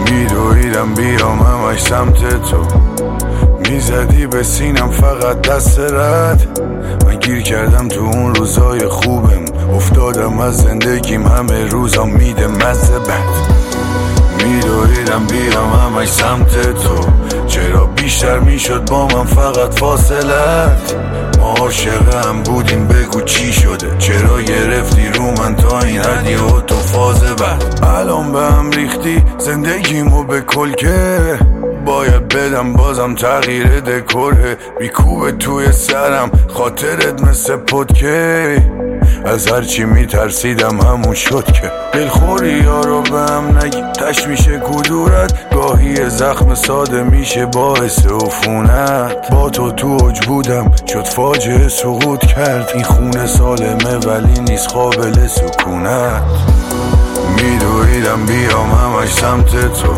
میدویدم بیام همش سمت تو، میزدی به سینم فقط دست رد. من گیر کردم تو اون روزای خوبم، افتادم از زندگیم همه روزا میده مزه بد. میدویدم بیام همش سمت تو، چرا بیشتر میشد با من فقط فاصلت. ما عاشق هم بودیم بگو چی شده، چرا گرفتی رو من تا این حدی و تو فاز بعد. الان به هم ریختی زندگیمو به کلکه، باید بدم بازم تغییر دکوره. بیکوبه توی سرم خاطرت مثل پدکه، از هرچی میترسیدم همون شد که دلخوری یارو به هم نگی تش میشه کدورت. گاهی زخم ساده میشه باعث عفونت. با تو اوج بودم شد فاجعه سقوط کرد، این خونه سالمه ولی نیست قابل سکونت. میدویدم بیام همش سمت تو،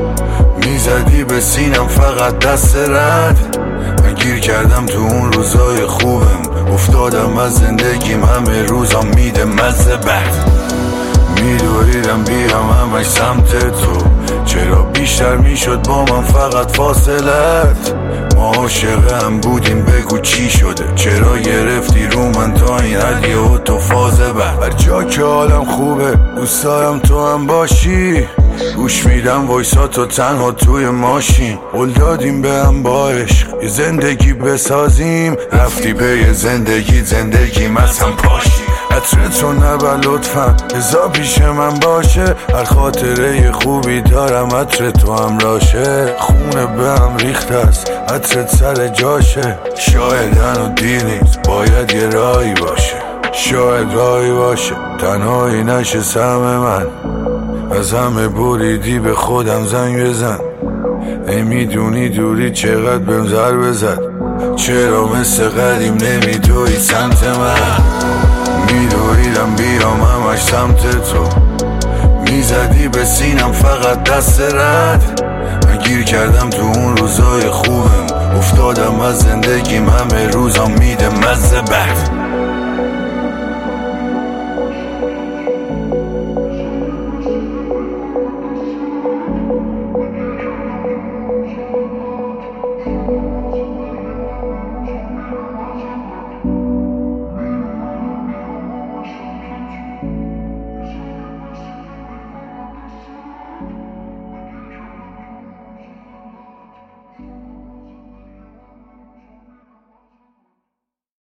میزدی به سینم فقط دست رد. من گیر کردم تو اون روزای خوبم، افتادم از زندگیم همه روزا میده مزه بد. میدویدم بیام همش سمت تو، چرا بیشتر میشد با من فقط فاصلت. ما عاشق هم بودیم بگو چی شده، چرا گرفتی رو من تا این حدی و تو فاز بعد. هر جا که حالم خوبه دوست دارم تو هم باشی، گوش میدم وایساتو تنها توی ماشین. قول دادیم به هم با عشق یه زندگی بسازیم، رفتی به یه زندگیم از هم پاشی. عطرتو نبر لطفا ازا پیش من باشه، هر خاطره خوبی دارم عطرتو هم راشه. خونه به هم ریخته است عطرت سر جاشه، شاید هنو دیر نیست باید یه راهی باشه. شاید راهی باشه تنهایی نشه سهم من، از همه بریدی به خودم زنگ بزن. ای میدونی دوری چقدر بهم ضربه زد، چرا مثل قدیم نمیدوی سمت من. میدویدم بیام همش سمت تو، میزدی به سینم فقط دست رد. من گیر کردم تو اون روزای خوبم، افتادم از زندگیم همه روزا میده مزه بد.